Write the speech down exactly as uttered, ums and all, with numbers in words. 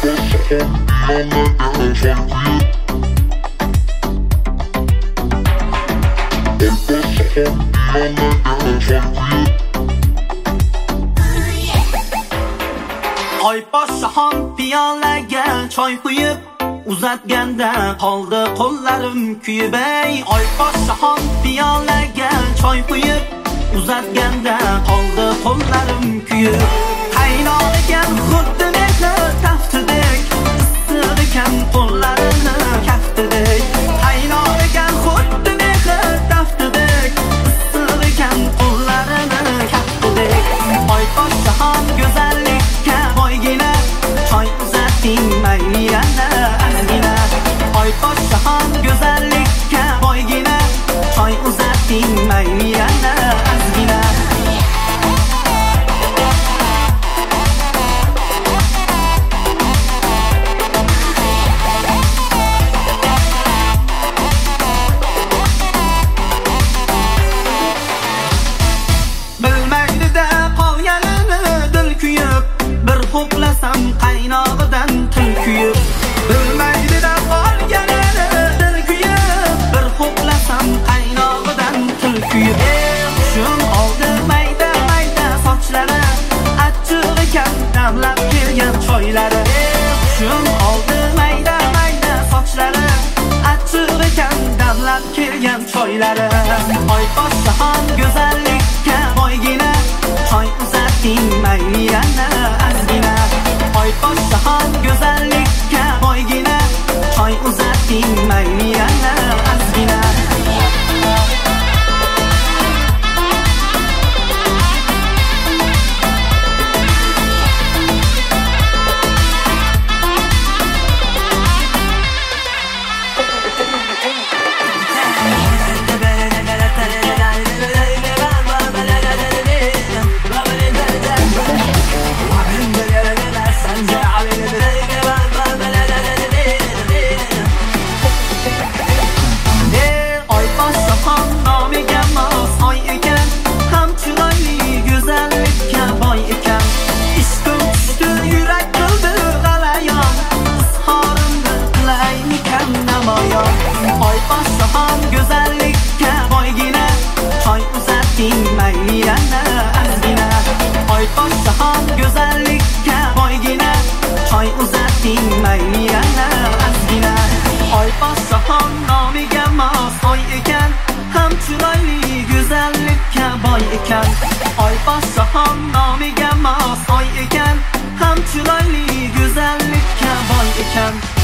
Oy poshshaxon piyolaga choy quyib uzatganda qoldi qo'llarim kuyib. Oy poshshaxon piyolaga choy quyib uzatganda qoldi qo'llarim kuyib. Qaynoq ekan xuddi mehri taftidek, issiq ekan qo'llarini kaftidek. Qaynoq ekan xuddi mehri taftidek, issiq ekan qo'llarini kaftidek. Oy poshshaxon go'zallikka boygina choy uzating mayliyana azgina. Oy poshshaxon go'zallikka boygina choy uzating mayliyana azgina. Ho'plasam qaynog'idan til kuyib, bilmaydi-da qolganini dil kuyib. Bir ho'plasam qaynog'idan til kuyib. Qushim oldi mayda mayda sochlari, achchiq ekan damlab kelgan choylari. Qushim oldi mayda mayda sochlari, achchiq ekan damlab kelgan choylari. Oy poshshaxon go'zallikka boygina choy uzating mayliyana azgina. Oy poshshaxon go'zallikka boygina choy uzating mayliyana azgina. Oy poshshaxon go'zallikka boygina choy uzating mayliyana azgina. Oy poshshaxon go'zallikka boygina choy uzating mayliyana azgina. Oy poshshaxon nomiga mos oy ekan, ham chiroyli go'zallikka boy ekan. Oy poshshaxon nomiga mos oy ekan, ham chiroyli go'zallikka boy ekan.